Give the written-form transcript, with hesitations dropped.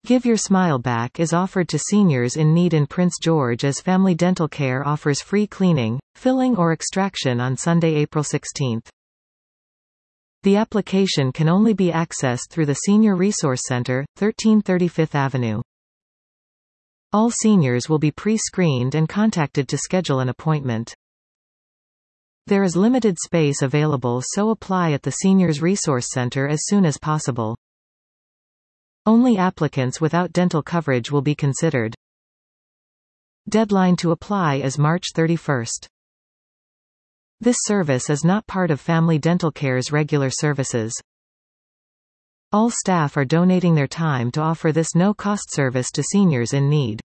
Give Your Smile Back is offered to seniors in need in Prince George as Family Dental Care offers free cleaning, filling or extraction on Sunday, April 16. The application can only be accessed through the Senior Resource Center, 1330 Fifth Avenue. All seniors will be pre-screened and contacted to schedule an appointment. There is limited space available, so apply at the Seniors Resource Center as soon as possible. Only applicants without dental coverage will be considered. Deadline to apply is March 31. This service is not part of Family Dental Care's regular services. All staff are donating their time to offer this no-cost service to seniors in need.